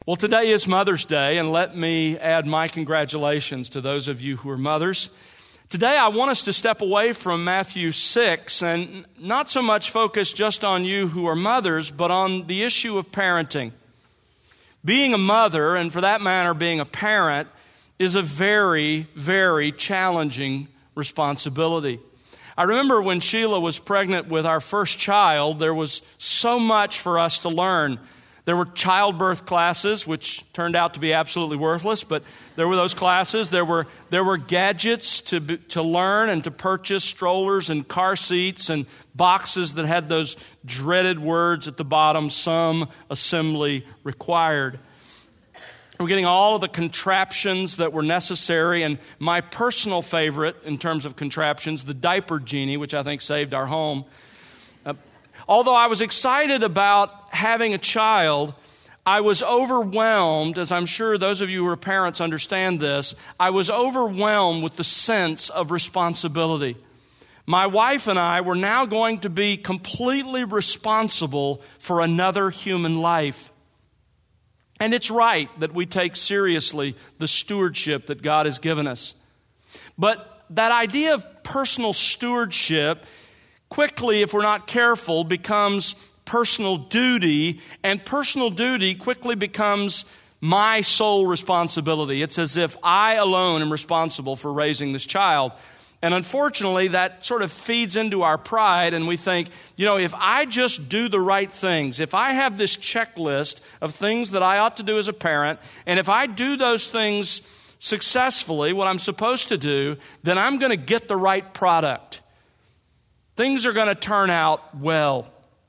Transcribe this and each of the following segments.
Well, today is Mother's Day, and let me add my congratulations to those of you who are mothers. Today, I want us to step away from Matthew 6 and not so much focus just on you who are mothers, but on the issue of parenting. Being a mother, and for that matter, being a parent, is a very, very challenging responsibility. I remember when Sheila was pregnant with our first child, there was so much for us to learn. There were childbirth classes, which turned out to be absolutely worthless, but there were those classes. There were gadgets to learn and to purchase, strollers and car seats and boxes that had those dreaded words at the bottom, some assembly required. We're getting all of the contraptions that were necessary, and my personal favorite in terms of contraptions, the diaper genie, which I think saved our home. Although I was excited about having a child, I was overwhelmed, as I'm sure those of you who are parents understand this, I was overwhelmed with the sense of responsibility. My wife and I were now going to be completely responsible for another human life. And it's right that we take seriously the stewardship that God has given us. But that idea of personal stewardship quickly, if we're not careful, becomes personal duty, and personal duty quickly becomes my sole responsibility. It's as if I alone am responsible for raising this child. And unfortunately, that sort of feeds into our pride, and we think, if I just do the right things, if I have this checklist of things that I ought to do as a parent, and if I do those things successfully, what I'm supposed to do, then I'm going to get the right product. Things are going to turn out well.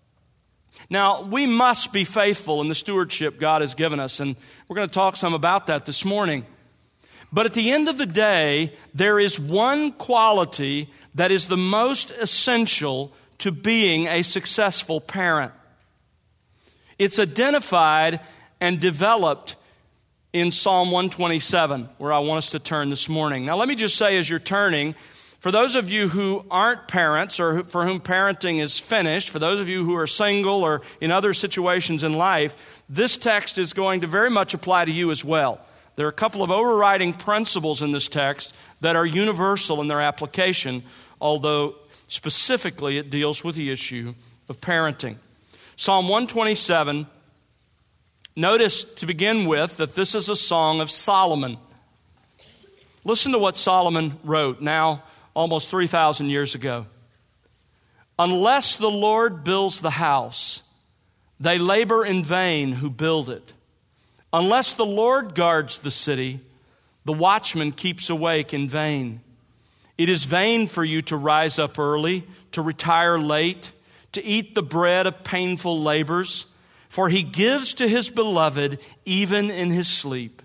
Now, we must be faithful in the stewardship God has given us, and we're going to talk some about that this morning. But at the end of the day, there is one quality that is the most essential to being a successful parent. It's identified and developed in Psalm 127, where I want us to turn this morning. Now, let me just say as you're turning, for those of you who aren't parents or for whom parenting is finished, for those of you who are single or in other situations in life, this text is going to very much apply to you as well. There are a couple of overriding principles in this text that are universal in their application, although specifically it deals with the issue of parenting. Psalm 127, notice to begin with that this is a song of Solomon. Listen to what Solomon wrote now almost 3,000 years ago. Unless the Lord builds the house, they labor in vain who build it. Unless the Lord guards the city, the watchman keeps awake in vain. It is vain for you to rise up early, to retire late, to eat the bread of painful labors, for he gives to his beloved even in his sleep.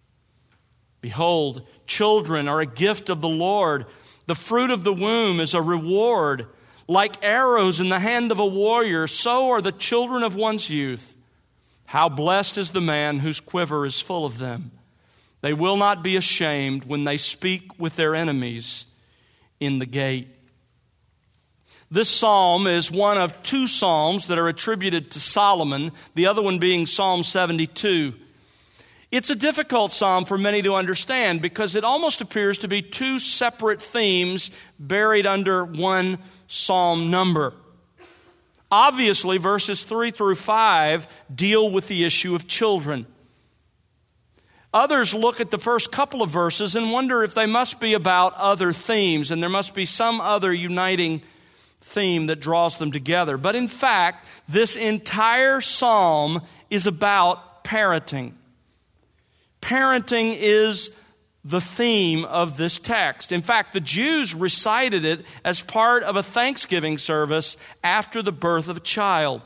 Behold, children are a gift of the Lord. The fruit of the womb is a reward. Like arrows in the hand of a warrior, so are the children of one's youth. How blessed is the man whose quiver is full of them. They will not be ashamed when they speak with their enemies in the gate. This psalm is one of two psalms that are attributed to Solomon, the other one being Psalm 72. It's a difficult psalm for many to understand because it almost appears to be two separate themes buried under one psalm number. Obviously, verses 3 through 5 deal with the issue of children. Others look at the first couple of verses and wonder if they must be about other themes, and there must be some other uniting theme that draws them together. But in fact, this entire psalm is about parenting. Parenting is the theme of this text. In fact, the Jews recited it as part of a Thanksgiving service after the birth of a child.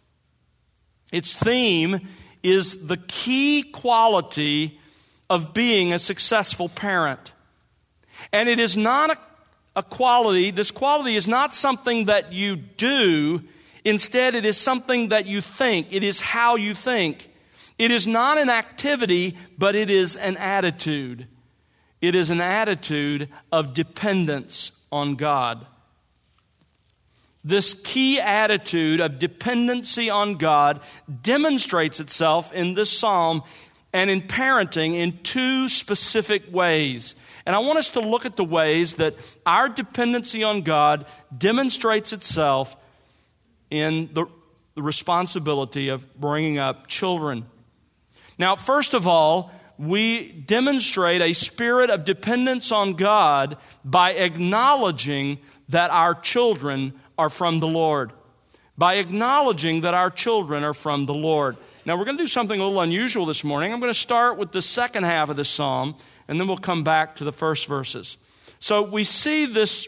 Its theme is the key quality of being a successful parent. And it is not a quality, this quality is not something that you do. Instead, it is something that you think. It is how you think. It is not an activity, but it is an attitude. It is an attitude of dependence on God. this key attitude of dependency on God demonstrates itself in this psalm and in parenting in two specific ways. And I want us to look at the ways that our dependency on God demonstrates itself in the responsibility of bringing up children. Now, first of all, we demonstrate a spirit of dependence on God by acknowledging that our children are from the Lord. By acknowledging that our children are from the Lord. Now, we're going to do something a little unusual this morning. I'm going to start with the second half of the psalm, and then we'll come back to the first verses. So we see this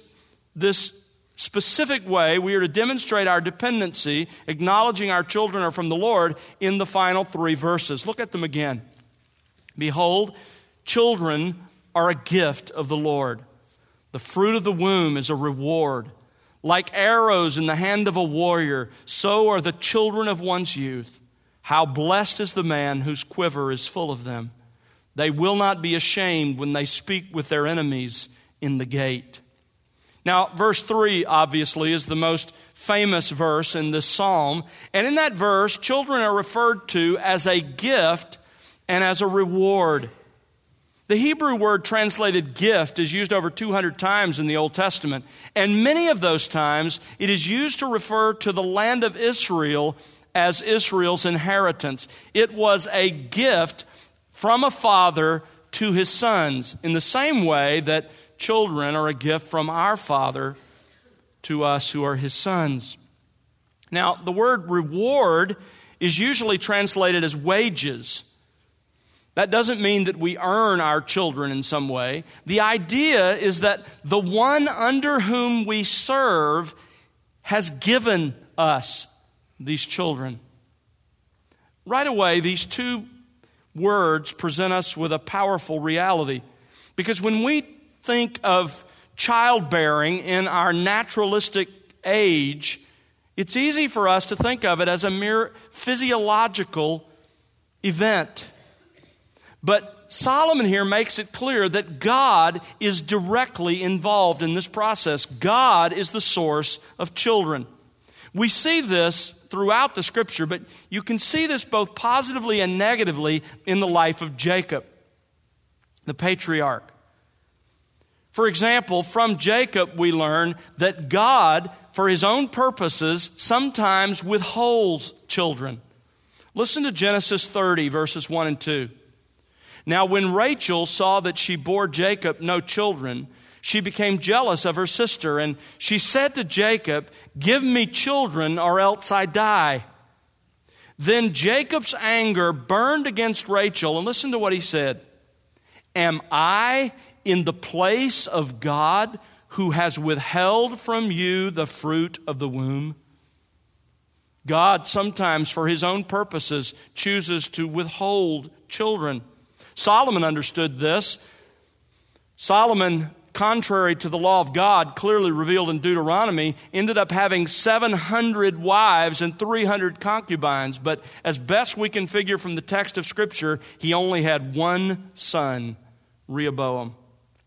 specific way we are to demonstrate our dependency, acknowledging our children are from the Lord, in the final three verses. Look at them again. Behold, children are a gift of the Lord. The fruit of the womb is a reward. Like arrows in the hand of a warrior, so are the children of one's youth. How blessed is the man whose quiver is full of them. They will not be ashamed when they speak with their enemies in the gate. Now, verse 3, obviously, is the most famous verse in this psalm. And in that verse, children are referred to as a gift and as a reward. The Hebrew word translated gift is used over 200 times in the Old Testament. And many of those times, it is used to refer to the land of Israel as Israel's inheritance. It was a gift from a father to his sons, in the same way that children are a gift from our Father to us who are his sons. Now, the word reward is usually translated as wages. That doesn't mean that we earn our children in some way. The idea is that the one under whom we serve has given us these children. Right away, these two words present us with a powerful reality. Because when we think of childbearing in our naturalistic age, it's easy for us to think of it as a mere physiological event. But Solomon here makes it clear that God is directly involved in this process. God is the source of children. We see this throughout the Scripture, but you can see this both positively and negatively in the life of Jacob, the patriarch. For example, from Jacob we learn that God, for his own purposes, sometimes withholds children. Listen to Genesis 30, verses 1 and 2. Now when Rachel saw that she bore Jacob no children, she became jealous of her sister, and she said to Jacob, "Give me children, or else I die." Then Jacob's anger burned against Rachel, and listen to what he said. "Am I in the place of God, who has withheld from you the fruit of the womb?" God sometimes, for his own purposes, chooses to withhold children. Solomon understood this. Solomon, contrary to the law of God, clearly revealed in Deuteronomy, ended up having 700 wives and 300 concubines. But as best we can figure from the text of Scripture, he only had one son, Rehoboam.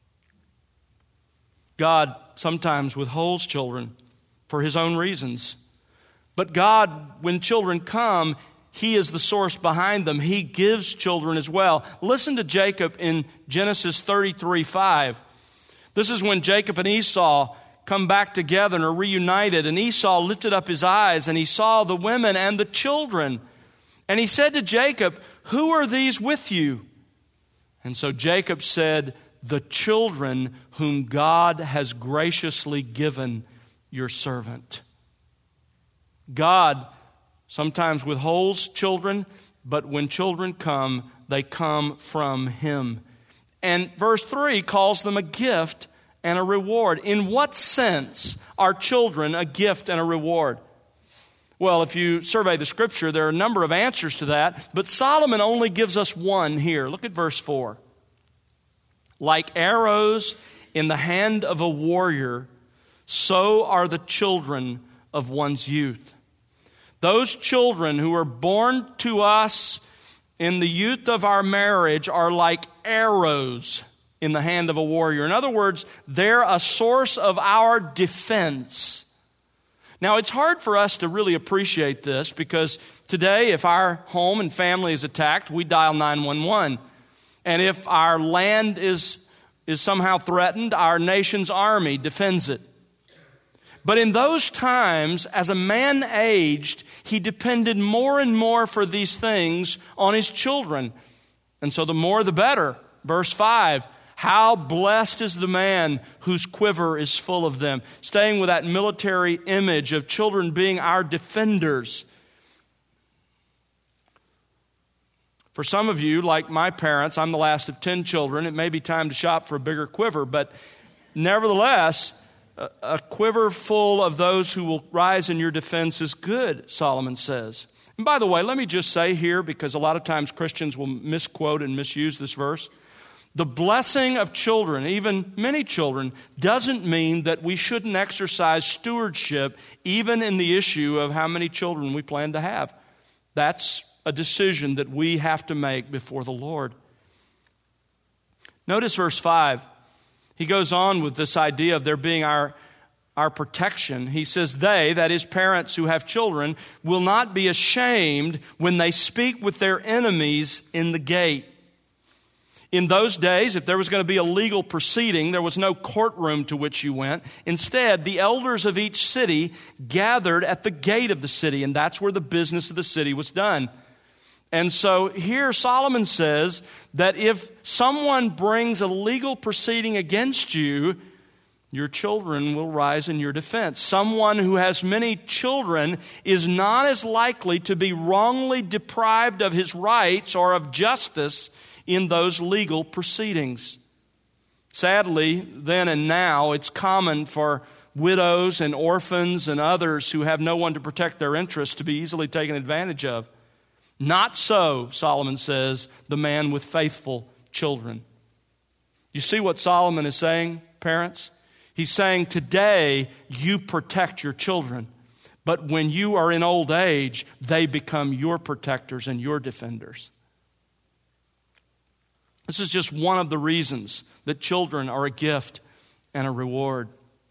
God sometimes withholds children for his own reasons. But God, when children come, he is the source behind them. He gives children as well. Listen to Jacob in Genesis 33:5. This is when Jacob and Esau come back together and are reunited. And Esau lifted up his eyes and he saw the women and the children. And he said to Jacob, "Who are these with you?" And so Jacob said, "The children whom God has graciously given your servant." God sometimes withholds children, but when children come, they come from him. And verse 3 calls them a gift and a reward. In what sense are children a gift and a reward? Well, if you survey the Scripture, there are a number of answers to that, but Solomon only gives us one here. Look at verse 4. Like arrows in the hand of a warrior, so are the children of one's youth. Those children who are born to us in the youth of our marriage are like arrows in the hand of a warrior. In other words, they're a source of our defense. Now, it's hard for us to really appreciate this because today, if our home and family is attacked, we dial 911. And if our land is somehow threatened, our nation's army defends it. But in those times, as a man aged, he depended more and more for these things on his children. And so the more the better. Verse 5, how blessed is the man whose quiver is full of them. Staying with that military image of children being our defenders. For some of you, like my parents, I'm the last of 10 children. It may be time to shop for a bigger quiver, but nevertheless, a quiver full of those who will rise in your defense is good, Solomon says. And by the way, let me just say here, because a lot of times Christians will misquote and misuse this verse, the blessing of children, even many children, doesn't mean that we shouldn't exercise stewardship even in the issue of how many children we plan to have. That's a decision that we have to make before the Lord. Notice verse 5. He goes on with this idea of there being our protection. He says, they, that is parents who have children, will not be ashamed when they speak with their enemies in the gate. In those days, if there was going to be a legal proceeding, there was no courtroom to which you went. Instead, the elders of each city gathered at the gate of the city, and that's where the business of the city was done. And so here Solomon says that if someone brings a legal proceeding against you, your children will rise in your defense. Someone who has many children is not as likely to be wrongly deprived of his rights or of justice in those legal proceedings. Sadly, then and now, it's common for widows and orphans and others who have no one to protect their interests to be easily taken advantage of. Not so, Solomon says, the man with faithful children. You see what Solomon is saying, parents? He's saying today you protect your children, but when you are in old age, they become your protectors and your defenders. This is just one of the reasons that children are a gift and a reward.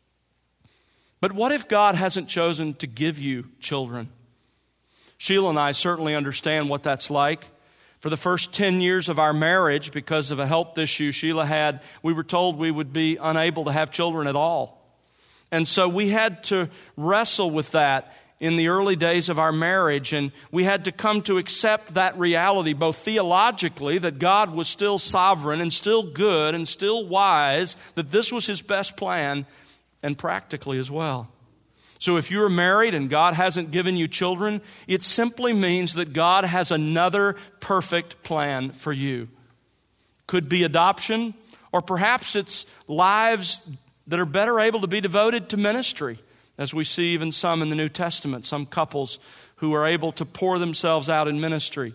But what if God hasn't chosen to give you children? Sheila and I certainly understand what that's like. For the first 10 years of our marriage, because of a health issue Sheila had, we were told we would be unable to have children at all. And so we had to wrestle with that in the early days of our marriage, and we had to come to accept that reality, both theologically, that God was still sovereign and still good and still wise, that this was His best plan, and practically as well. So if you're married and God hasn't given you children, it simply means that God has another perfect plan for you. Could be adoption, or perhaps it's lives that are better able to be devoted to ministry, as we see even some in the New Testament, some couples who are able to pour themselves out in ministry.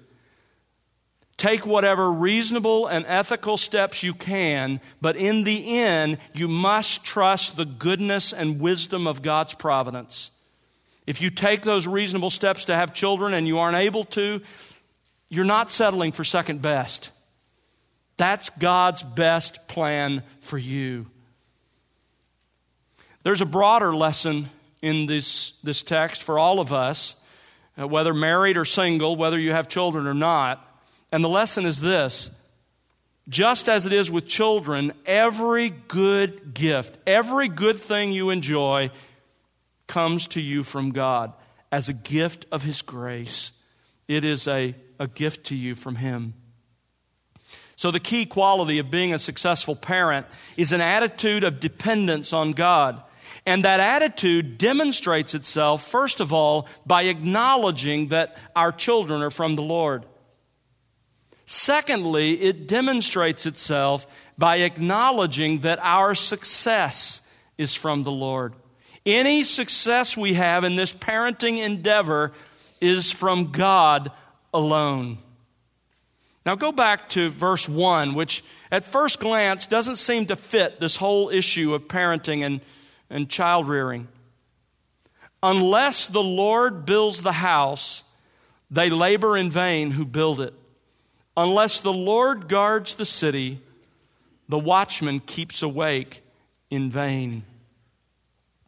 Take whatever reasonable and ethical steps you can, but in the end, you must trust the goodness and wisdom of God's providence. If you take those reasonable steps to have children and you aren't able to, you're not settling for second best. That's God's best plan for you. There's a broader lesson in this text for all of us, whether married or single, whether you have children or not. And the lesson is this: just as it is with children, every good gift, every good thing you enjoy comes to you from God as a gift of His grace. It is a gift to you from Him. So the key quality of being a successful parent is an attitude of dependence on God. And that attitude demonstrates itself, first of all, by acknowledging that our children are from the Lord. Secondly, it demonstrates itself by acknowledging that our success is from the Lord. Any success we have in this parenting endeavor is from God alone. Now go back to verse 1, which at first glance doesn't seem to fit this whole issue of parenting and child rearing. Unless the Lord builds the house, they labor in vain who build it. Unless the Lord guards the city, the watchman keeps awake in vain.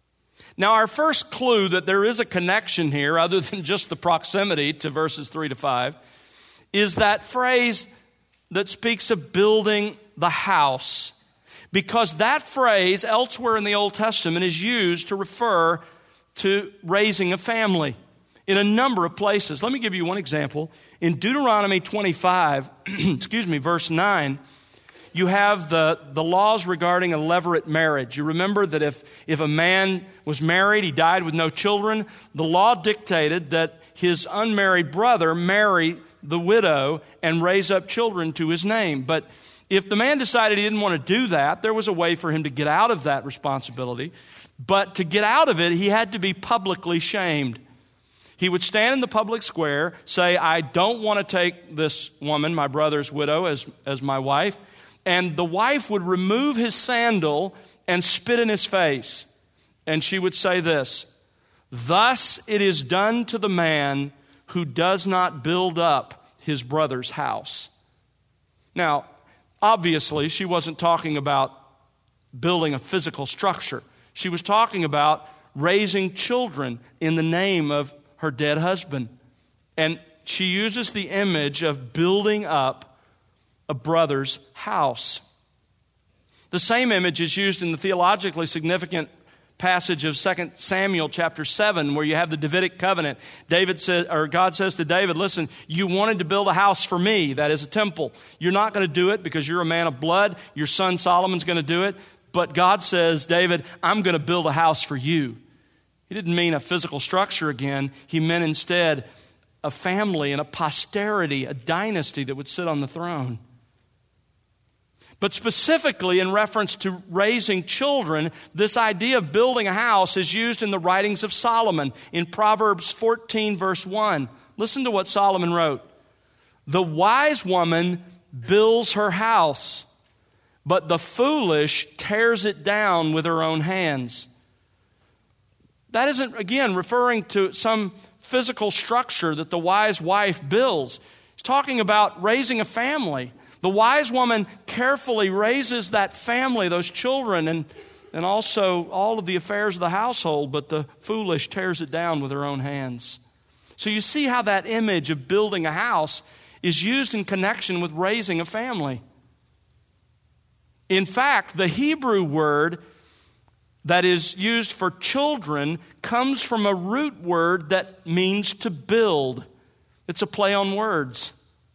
Now, our first clue that there is a connection here, other than just the proximity to verses 3 to 5, is that phrase that speaks of building the house. Because that phrase elsewhere in the Old Testament is used to refer to raising a family in a number of places. Let me give you one example. In Deuteronomy 25, verse 9, you have the laws regarding a levirate marriage. You remember that if a man was married, he died with no children, the law dictated that his unmarried brother marry the widow and raise up children to his name. But if the man decided he didn't want to do that, there was a way for him to get out of that responsibility. But to get out of it, he had to be publicly shamed. He would stand in the public square, say, I don't want to take this woman, my brother's widow, as my wife. And the wife would remove his sandal and spit in his face. And she would say this, thus it is done to the man who does not build up his brother's house. Now, obviously, she wasn't talking about building a physical structure. She was talking about raising children in the name of her dead husband. And she uses the image of building up a brother's house. The same image is used in the theologically significant passage of 2 Samuel chapter 7, where you have the Davidic covenant. God says to David, listen, you wanted to build a house for me, that is a temple. You're not going to do it because you're a man of blood. Your son Solomon's going to do it. But God says, David, I'm going to build a house for you. He didn't mean a physical structure again. He meant instead a family and a posterity, a dynasty that would sit on the throne. But specifically in reference to raising children, this idea of building a house is used in the writings of Solomon in Proverbs 14, verse 1. Listen to what Solomon wrote. The wise woman builds her house, but the foolish tears it down with her own hands. That isn't, again, referring to some physical structure that the wise wife builds. It's talking about raising a family. The wise woman carefully raises that family, those children, and also all of the affairs of the household, but the foolish tears it down with her own hands. So you see how that image of building a house is used in connection with raising a family. In fact, the Hebrew word that is used for children comes from a root word that means to build. It's a play on words.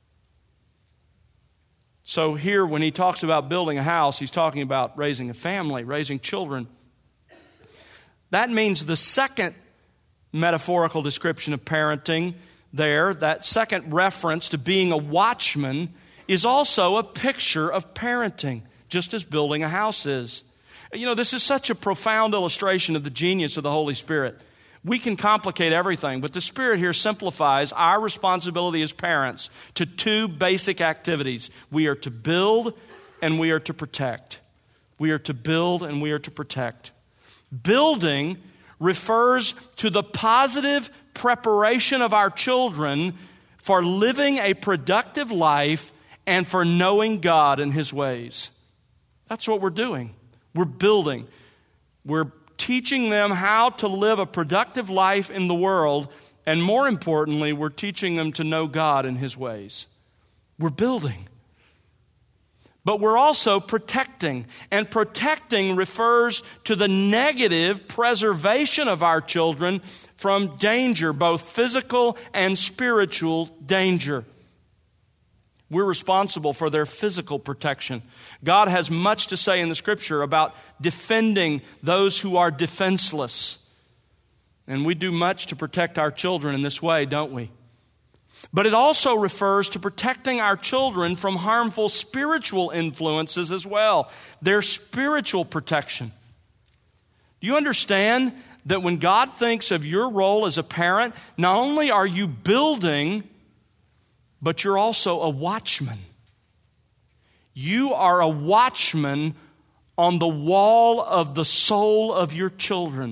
So here, when he talks about building a house, he's talking about raising a family, raising children. That means the second metaphorical description of parenting there, that second reference to being a watchman, is also a picture of parenting, just as building a house is. You know, this is such a profound illustration of the genius of the Holy Spirit. We can complicate everything, but the Spirit here simplifies our responsibility as parents to two basic activities. We are to build and we are to protect. We are to build and we are to protect. Building refers to the positive preparation of our children for living a productive life and for knowing God and His ways. That's what we're doing. We're building. We're teaching them how to live a productive life in the world, and more importantly, we're teaching them to know God and His ways. We're building. But we're also protecting, and protecting refers to the negative preservation of our children from danger, both physical and spiritual danger. We're responsible for their physical protection. God has much to say in the Scripture about defending those who are defenseless. And we do much to protect our children in this way, don't we? But it also refers to protecting our children from harmful spiritual influences as well. Their spiritual protection. Do you understand that when God thinks of your role as a parent, not only are you building, but you're also a watchman. You are a watchman on the wall of the soul of your children.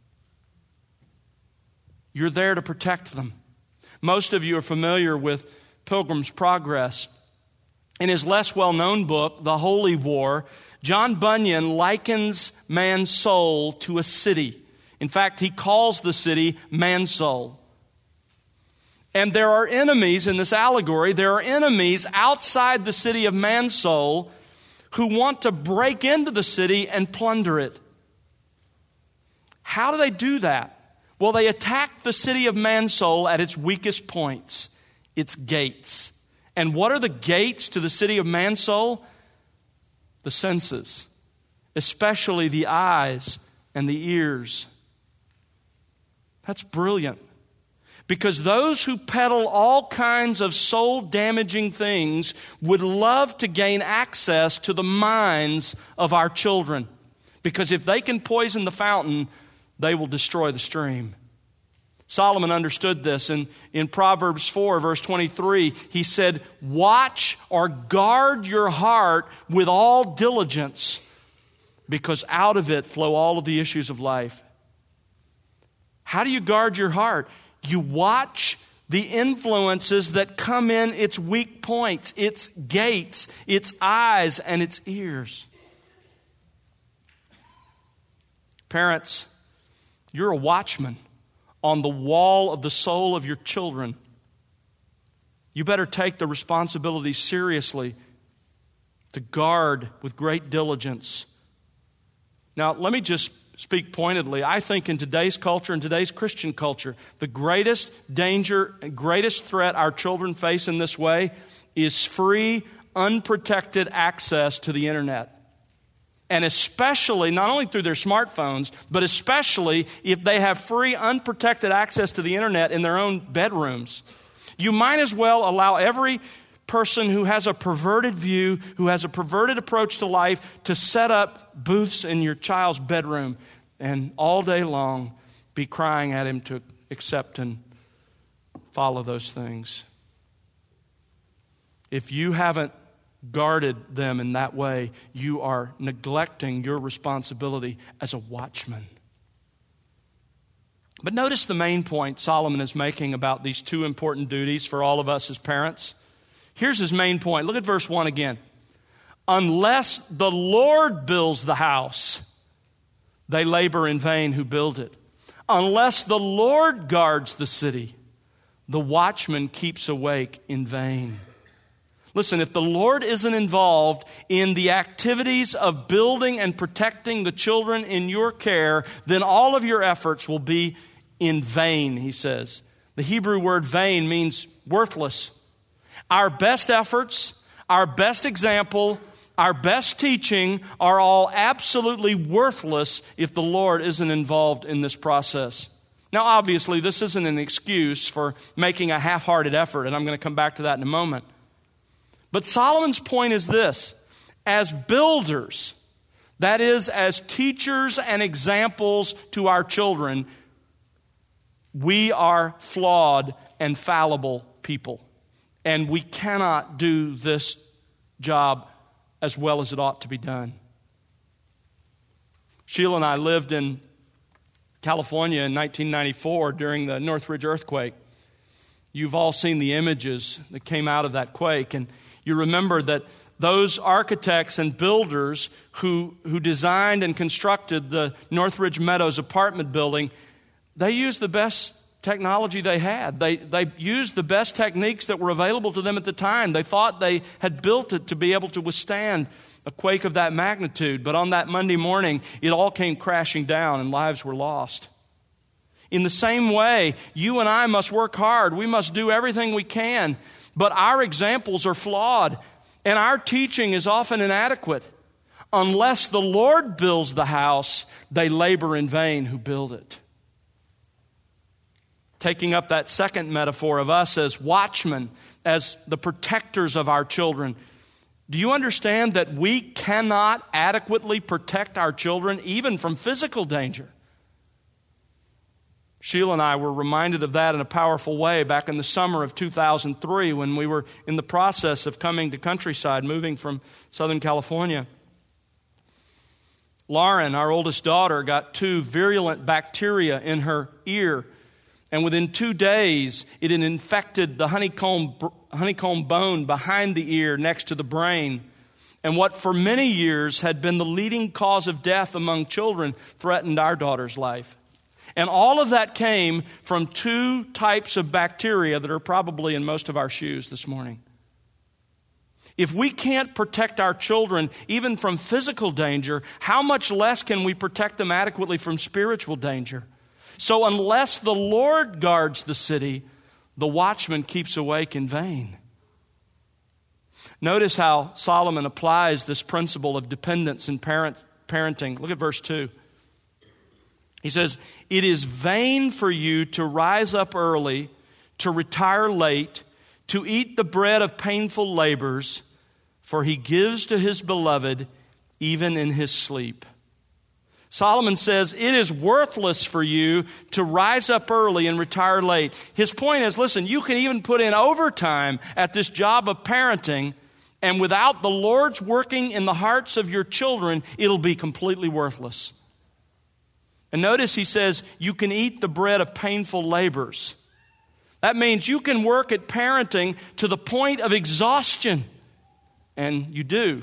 You're there to protect them. Most of you are familiar with Pilgrim's Progress. In his less well-known book, The Holy War, John Bunyan likens man's soul to a city. In fact, he calls the city Mansoul. And there are enemies in this allegory. There are enemies outside the city of Mansoul who want to break into the city and plunder it. How do they do that? Well, they attack the city of Mansoul at its weakest points, its gates. And what are the gates to the city of Mansoul? The senses, especially the eyes and the ears. That's brilliant. Because those who peddle all kinds of soul-damaging things would love to gain access to the minds of our children. Because if they can poison the fountain, they will destroy the stream. Solomon understood this. In Proverbs 4, verse 23, he said, "Watch or guard your heart with all diligence, because out of it flow all of the issues of life." How do you guard your heart? You watch the influences that come in its weak points, its gates, its eyes, and its ears. Parents, you're a watchman on the wall of the soul of your children. You better take the responsibility seriously to guard with great diligence. Now, let me just speak pointedly. I think in today's culture, in today's Christian culture, the greatest danger and greatest threat our children face in this way is free, unprotected access to the internet. And especially, not only through their smartphones, but especially if they have free, unprotected access to the internet in their own bedrooms. You might as well allow every person who has a perverted view, who has a perverted approach to life, to set up booths in your child's bedroom and all day long be crying at him to accept and follow those things. If you haven't guarded them in that way, you are neglecting your responsibility as a watchman. But notice the main point Solomon is making about these two important duties for all of us as parents. Here's his main point. Look at verse 1 again. Unless the Lord builds the house, they labor in vain who build it. Unless the Lord guards the city, the watchman keeps awake in vain. Listen, if the Lord isn't involved in the activities of building and protecting the children in your care, then all of your efforts will be in vain, he says. The Hebrew word vain means worthless. Our best efforts, our best example, our best teaching are all absolutely worthless if the Lord isn't involved in this process. Now, obviously, this isn't an excuse for making a half-hearted effort, and I'm going to come back to that in a moment. But Solomon's point is this: as builders, that is, as teachers and examples to our children, we are flawed and fallible people. And we cannot do this job as well as it ought to be done. Sheila and I lived in California in 1994 during the Northridge earthquake. You've all seen the images that came out of that quake, and you remember that those architects and builders who designed and constructed the Northridge Meadows apartment building, they used the best technology they had. They used the best techniques that were available to them at the time. They thought they had built it to be able to withstand a quake of that magnitude. But on that Monday morning, it all came crashing down and lives were lost. In the same way, you and I must work hard. We must do everything we can. But our examples are flawed, and our teaching is often inadequate. Unless the Lord builds the house, they labor in vain who build it. Taking up that second metaphor of us as watchmen, as the protectors of our children, do you understand that we cannot adequately protect our children even from physical danger? Sheila and I were reminded of that in a powerful way back in the summer of 2003 when we were in the process of coming to Countryside, moving from Southern California. Lauren, our oldest daughter, got 2 virulent bacteria in her ear. And within 2 days, it had infected the honeycomb bone behind the ear next to the brain. And what for many years had been the leading cause of death among children threatened our daughter's life. And all of that came from two types of bacteria that are probably in most of our shoes this morning. If we can't protect our children even from physical danger, how much less can we protect them adequately from spiritual danger? So unless the Lord guards the city, the watchman keeps awake in vain. Notice how Solomon applies this principle of dependence in parenting. Look at verse 2. He says, "It is vain for you to rise up early, to retire late, to eat the bread of painful labors, for he gives to his beloved even in his sleep." Solomon says, it is worthless for you to rise up early and retire late. His point is, listen, you can even put in overtime at this job of parenting, and without the Lord's working in the hearts of your children, it'll be completely worthless. And notice he says, you can eat the bread of painful labors. That means you can work at parenting to the point of exhaustion. And you do.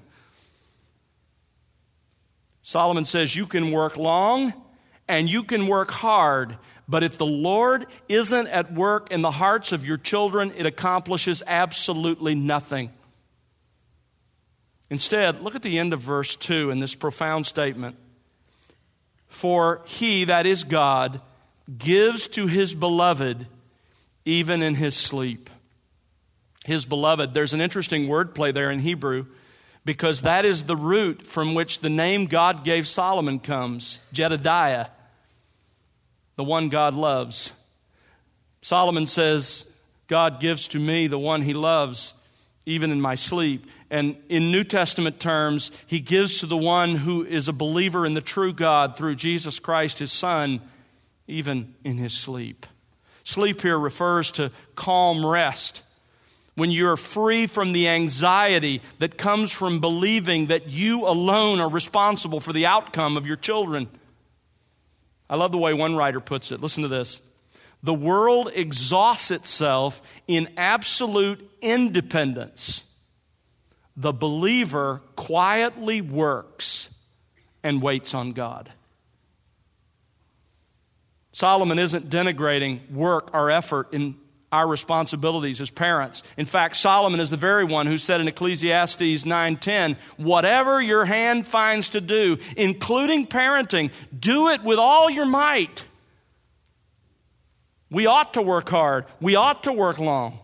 Solomon says you can work long and you can work hard, but if the Lord isn't at work in the hearts of your children, it accomplishes absolutely nothing. Instead, look at the end of verse 2 in this profound statement. For he, that is God, gives to his beloved even in his sleep. His beloved. There's an interesting wordplay there in Hebrew, because that is the root from which the name God gave Solomon comes, Jedediah, the one God loves. Solomon says, God gives to me the one he loves, even in my sleep. And in New Testament terms, he gives to the one who is a believer in the true God through Jesus Christ, his Son, even in his sleep. Sleep here refers to calm rest. When you're free from the anxiety that comes from believing that you alone are responsible for the outcome of your children. I love the way one writer puts it. Listen to this. The world exhausts itself in absolute independence. The believer quietly works and waits on God. Solomon isn't denigrating work or effort in our responsibilities as parents. In fact, Solomon is the very one who said in Ecclesiastes 9:10, whatever your hand finds to do, including parenting, do it with all your might. We ought to work hard. We ought to work long.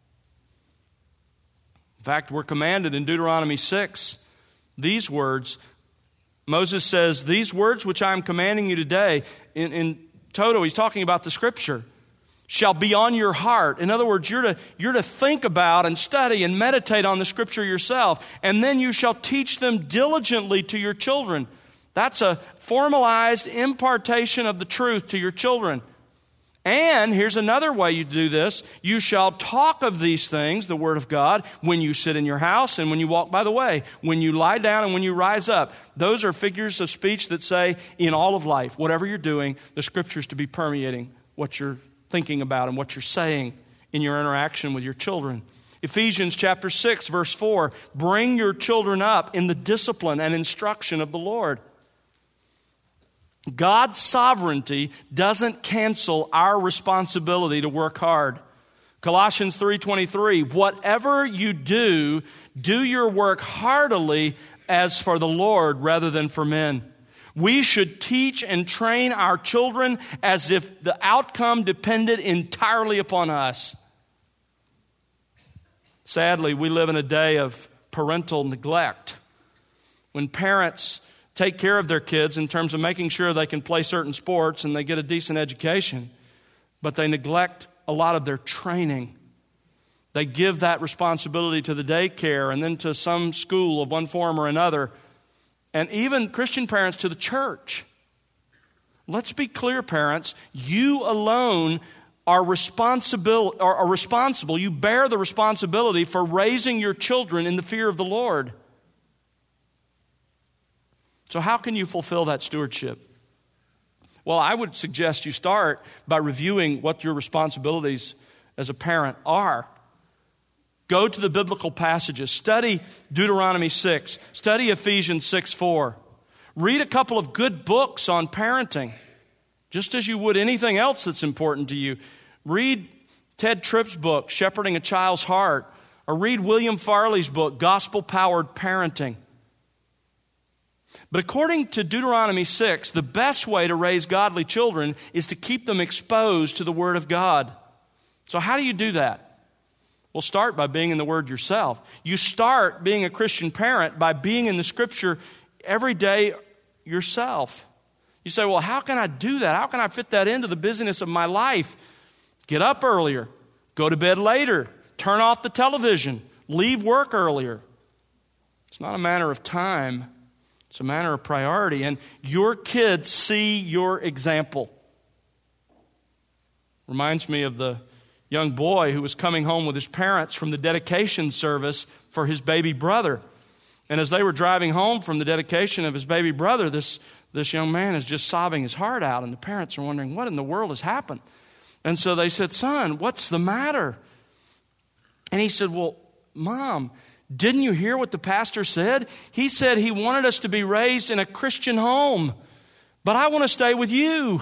In fact, we're commanded in Deuteronomy 6, these words. Moses says, these words which I am commanding you today, in Toto, he's talking about the Scripture, shall be on your heart. In other words, you're to think about and study and meditate on the Scripture yourself, and then you shall teach them diligently to your children. That's a formalized impartation of the truth to your children. And here's another way you do this. You shall talk of these things, the Word of God, when you sit in your house and when you walk by the way, when you lie down and when you rise up. Those are figures of speech that say in all of life, whatever you're doing, the Scripture's to be permeating what you're thinking about and what you're saying in your interaction with your children. Ephesians chapter 6, verse 4, bring your children up in the discipline and instruction of the Lord. God's sovereignty doesn't cancel our responsibility to work hard. Colossians 3:23, whatever you do, do your work heartily as for the Lord rather than for men. We should teach and train our children as if the outcome depended entirely upon us. Sadly, we live in a day of parental neglect. When parents take care of their kids in terms of making sure they can play certain sports and they get a decent education, but they neglect a lot of their training. They give that responsibility to the daycare and then to some school of one form or another, and even Christian parents to the church. Let's be clear, parents. You alone are responsible. You bear the responsibility for raising your children in the fear of the Lord. So how can you fulfill that stewardship? Well, I would suggest you start by reviewing what your responsibilities as a parent are. Go to the biblical passages. Study Deuteronomy 6. Study Ephesians 6:4. Read a couple of good books on parenting. just as you would anything else that's important to you. Read Ted Tripp's book, Shepherding a Child's Heart, or read William Farley's book, Gospel-Powered Parenting. But according to Deuteronomy 6, the best way to raise godly children is to keep them exposed to the Word of God. So how do you do that? Well, start by being in the Word yourself. You start being a Christian parent by being in the Scripture every day yourself. You say, well, how can I do that? How can I fit that into the busyness of my life? Get up earlier. Go to bed later. Turn off the television. Leave work earlier. It's not a matter of time. It's a matter of priority. And your kids see your example. Reminds me of the young boy who was coming home with his parents from the dedication service for his baby brother. And as they were driving home from the dedication of his baby brother, this young man is just sobbing his heart out. And the parents are wondering, what in the world has happened? And so they said, son, what's the matter? And he said, well, Mom, didn't you hear what the pastor said? He said he wanted us to be raised in a Christian home, but I want to stay with you.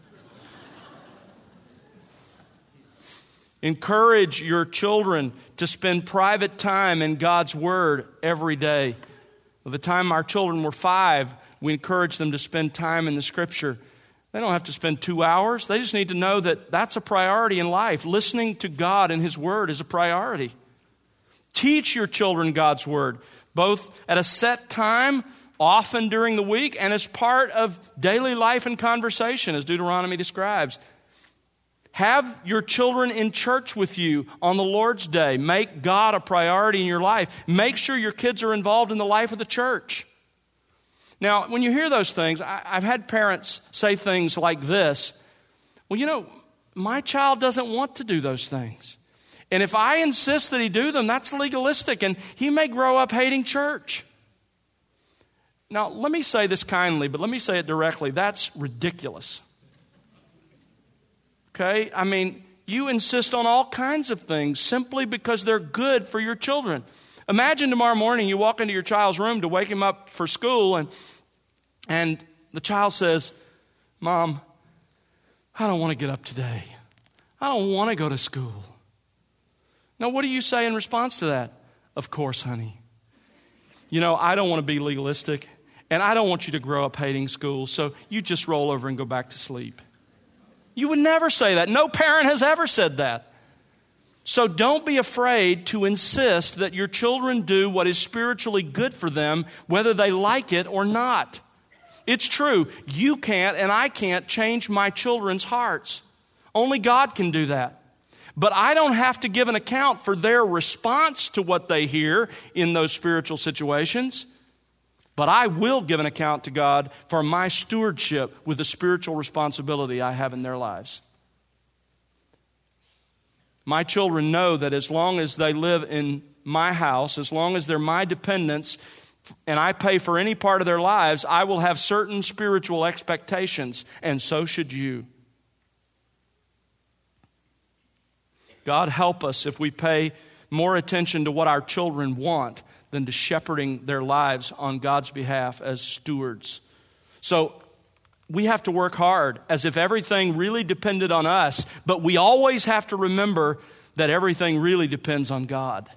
Encourage your children to spend private time in God's Word every day. By the time our children were 5, we encouraged them to spend time in the Scripture. They don't have to spend 2 hours. They just need to know that that's a priority in life. Listening to God and His Word is a priority. Teach your children God's Word, both at a set time, often during the week, and as part of daily life and conversation, as Deuteronomy describes. Have your children in church with you on the Lord's Day. Make God a priority in your life. Make sure your kids are involved in the life of the church. Now, when you hear those things, I've had parents say things like this. Well, my child doesn't want to do those things. And if I insist that he do them, that's legalistic, and he may grow up hating church. Now, let me say this kindly, but let me say it directly. That's ridiculous. Okay? I mean, you insist on all kinds of things simply because they're good for your children. Imagine tomorrow morning you walk into your child's room to wake him up for school, and the child says, Mom, I don't want to get up today. I don't want to go to school. Now, what do you say in response to that? Of course, honey. I don't want to be legalistic, and I don't want you to grow up hating school, so you just roll over and go back to sleep. You would never say that. No parent has ever said that. So don't be afraid to insist that your children do what is spiritually good for them, whether they like it or not. It's true. You can't and I can't change my children's hearts. Only God can do that. But I don't have to give an account for their response to what they hear in those spiritual situations. But I will give an account to God for my stewardship with the spiritual responsibility I have in their lives. My children know that as long as they live in my house, as long as they're my dependents, and I pay for any part of their lives, I will have certain spiritual expectations, and so should you. God help us if we pay more attention to what our children want than to shepherding their lives on God's behalf as stewards. So we have to work hard as if everything really depended on us, but we always have to remember that everything really depends on God.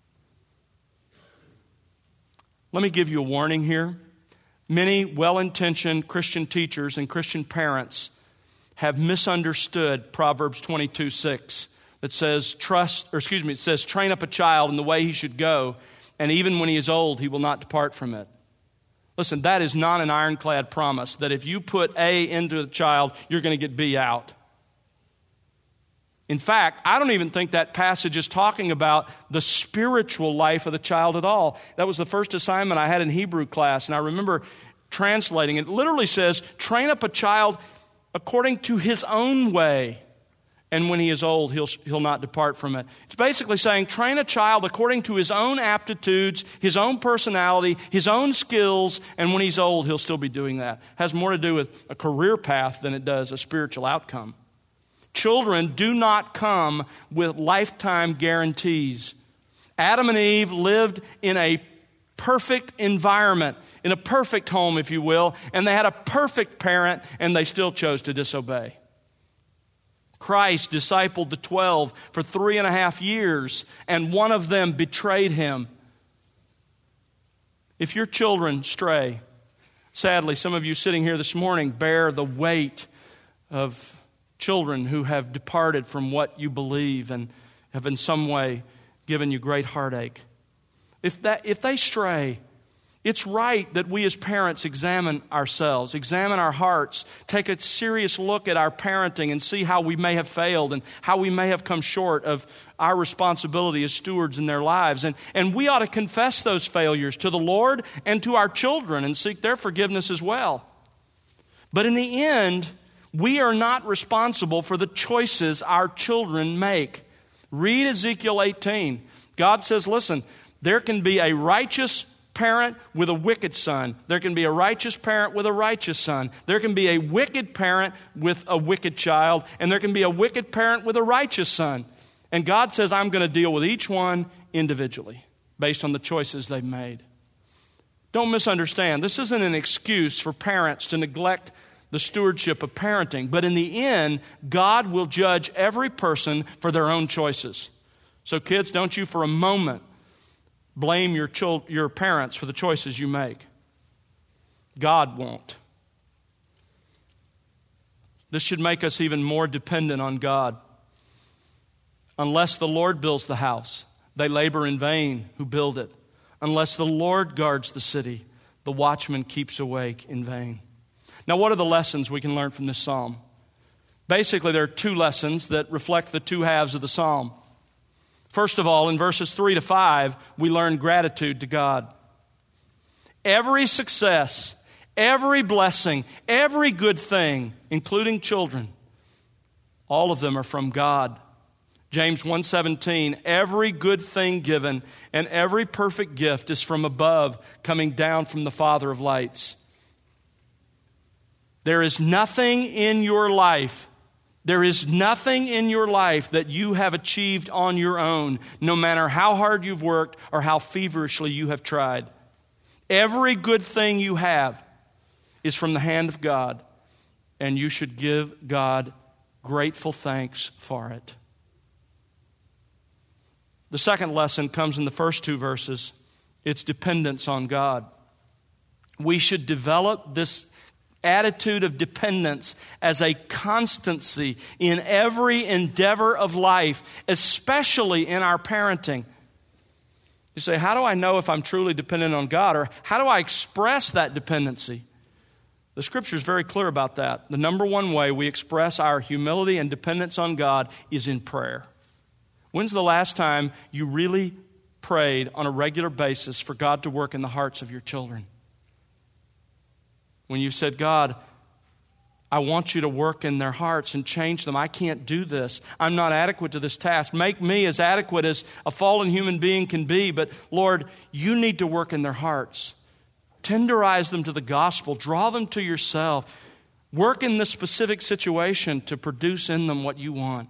Let me give you a warning here. Many well-intentioned Christian teachers and Christian parents have misunderstood Proverbs 22:6. It says, train up a child in the way he should go, and even when he is old, he will not depart from it. Listen, that is not an ironclad promise that if you put A into a child, you're going to get B out. In fact, I don't even think that passage is talking about the spiritual life of the child at all. That was the first assignment I had in Hebrew class, and I remember translating it. It literally says, train up a child according to his own way. And when he is old, he'll not depart from it. It's basically saying train a child according to his own aptitudes, his own personality, his own skills, and when he's old, he'll still be doing that. It has more to do with a career path than it does a spiritual outcome. Children do not come with lifetime guarantees. Adam and Eve lived in a perfect environment, in a perfect home, if you will, and they had a perfect parent, and they still chose to disobey. Christ discipled the 12 for 3.5 years, and one of them betrayed him. If your children stray, sadly, some of you sitting here this morning bear the weight of children who have departed from what you believe and have in some way given you great heartache. If they stray, it's right that we as parents examine ourselves, examine our hearts, take a serious look at our parenting and see how we may have failed and how we may have come short of our responsibility as stewards in their lives. And we ought to confess those failures to the Lord and to our children and seek their forgiveness as well. But in the end, we are not responsible for the choices our children make. Read Ezekiel 18. God says, listen, there can be a righteous parent with a wicked son. There can be a righteous parent with a righteous son. There can be a wicked parent with a wicked child, and there can be a wicked parent with a righteous son. And God says, I'm going to deal with each one individually based on the choices they've made. Don't misunderstand. This isn't an excuse for parents to neglect the stewardship of parenting, but in the end, God will judge every person for their own choices. So kids, don't you for a moment blame your parents for the choices you make. God won't. This should make us even more dependent on God. Unless the Lord builds the house, they labor in vain who build it. Unless the Lord guards the city, the watchman keeps awake in vain. Now, what are the lessons we can learn from this psalm? Basically, there are two lessons that reflect the two halves of the psalm. First of all, in verses 3 to 5, we learn gratitude to God. Every success, every blessing, every good thing, including children, all of them are from God. James 1:17, every good thing given and every perfect gift is from above, coming down from the Father of lights. There is nothing in your life that you have achieved on your own, no matter how hard you've worked or how feverishly you have tried. Every good thing you have is from the hand of God, and you should give God grateful thanks for it. The second lesson comes in the first two verses. It's dependence on God. We should develop this attitude of dependence as a constancy in every endeavor of life, especially in our parenting. You say, how do I know if I'm truly dependent on God? Or how do I express that dependency? The Scripture is very clear about that. The number one way we express our humility and dependence on God is in prayer. When's the last time you really prayed on a regular basis for God to work in the hearts of your children? When you said, God, I want you to work in their hearts and change them. I can't do this. I'm not adequate to this task. Make me as adequate as a fallen human being can be. But Lord, you need to work in their hearts. Tenderize them to the gospel. Draw them to yourself. Work in this specific situation to produce in them what you want.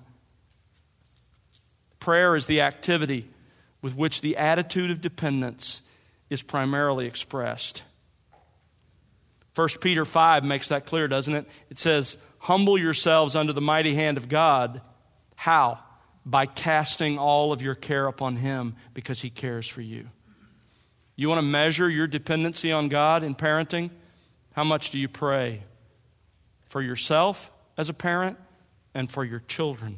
Prayer is the activity with which the attitude of dependence is primarily expressed. 1 Peter 5 makes that clear, doesn't it? It says, humble yourselves under the mighty hand of God. How? By casting all of your care upon Him because He cares for you. You want to measure your dependency on God in parenting? How much do you pray for yourself as a parent and for your children?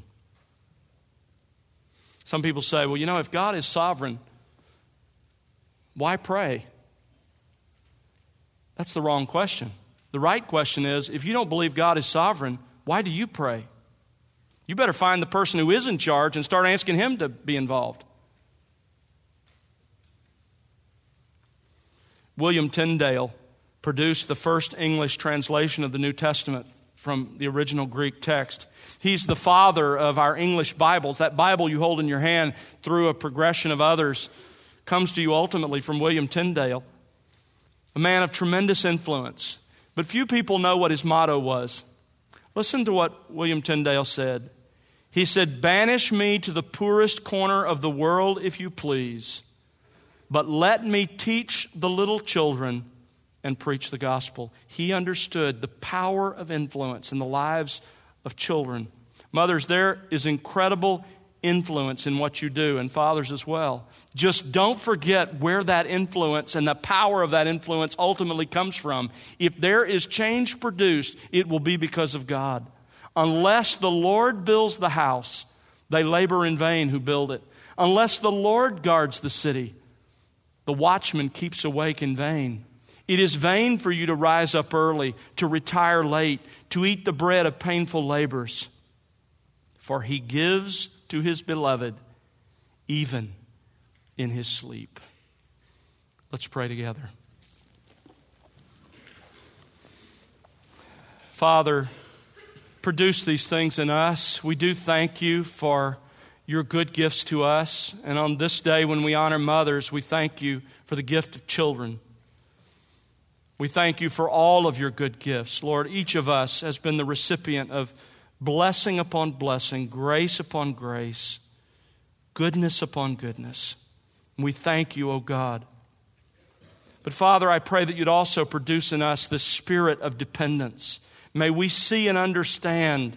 Some people say, well, if God is sovereign, why pray? That's the wrong question. The right question is, if you don't believe God is sovereign, why do you pray? You better find the person who is in charge and start asking Him to be involved. William Tyndale produced the first English translation of the New Testament from the original Greek text. He's the father of our English Bibles. That Bible you hold in your hand through a progression of others comes to you ultimately from William Tyndale. A man of tremendous influence. But few people know what his motto was. Listen to what William Tyndale said. He said, banish me to the poorest corner of the world if you please, but let me teach the little children and preach the gospel. He understood the power of influence in the lives of children. Mothers, there is incredible influence in what you do, and fathers as well. Just don't forget where that influence and the power of that influence ultimately comes from. If there is change produced, it will be because of God. Unless the Lord builds the house, they labor in vain who build it. Unless the Lord guards the city, the watchman keeps awake in vain. It is vain for you to rise up early, to retire late, to eat the bread of painful labors. For he gives to his beloved even in his sleep. Let's pray together. Father, produce these things in us. We do thank you for your good gifts to us. And on this day when we honor mothers, we thank you for the gift of children. We thank you for all of your good gifts. Lord, each of us has been the recipient of blessing upon blessing, grace upon grace, goodness upon goodness. And we thank you, O God. But Father, I pray that you'd also produce in us this spirit of dependence. May we see and understand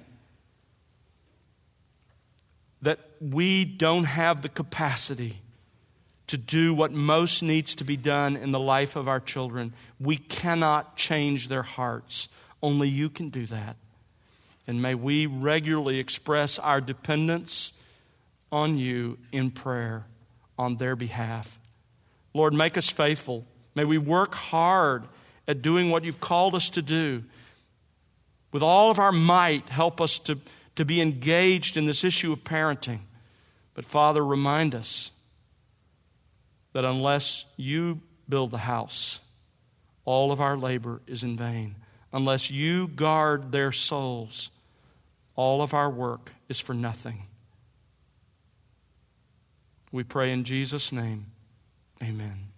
that we don't have the capacity to do what most needs to be done in the life of our children. We cannot change their hearts. Only you can do that. And may we regularly express our dependence on you in prayer on their behalf. Lord, make us faithful. May we work hard at doing what you've called us to do. With all of our might, help us to be engaged in this issue of parenting. But Father, remind us that unless you build the house, all of our labor is in vain. Unless you guard their souls, all of our work is for nothing. We pray in Jesus' name, amen.